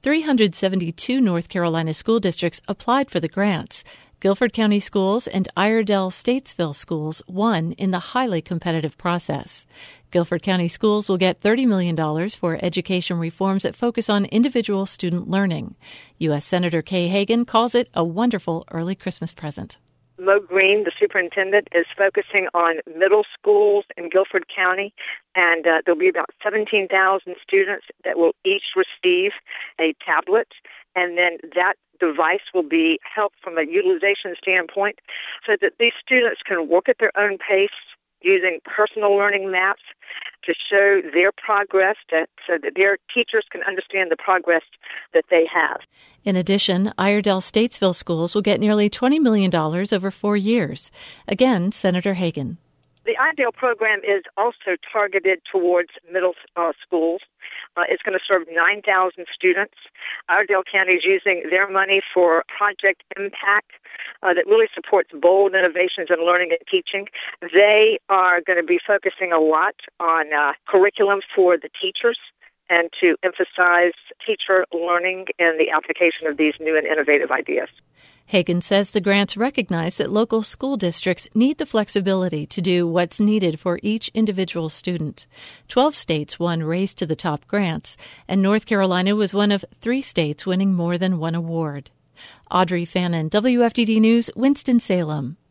372 North Carolina school districts applied for the grants. Guilford County Schools and Iredell-Statesville Schools won in the highly competitive process. Guilford County Schools will get $30 million for education reforms that focus on individual student learning. U.S. Senator Kay Hagan calls it a wonderful early Christmas present. Mo Green, the superintendent, is focusing on middle schools in Guilford County, and there'll be about 17,000 students that will each receive a tablet, and then that device will be helped from a utilization standpoint so that these students can work at their own pace using personal learning maps to show their progress so that their teachers can understand the progress that they have. In addition, Iredell-Statesville schools will get nearly $20 million over 4 years. Again, Senator Hagan. The Iredell program is also targeted towards middle schools. It's going to serve 9,000 students. Iredell County is using their money for Project Impact that really supports bold innovations in learning and teaching. They are going to be focusing a lot on curriculum for the teachers and to emphasize teacher learning and the application of these new and innovative ideas. Hagan says the grants recognize that local school districts need the flexibility to do what's needed for each individual student. 12 states won Race to the Top grants, and North Carolina was one of 3 states winning more than one award. Audrey Fannin, WFDD News, Winston-Salem.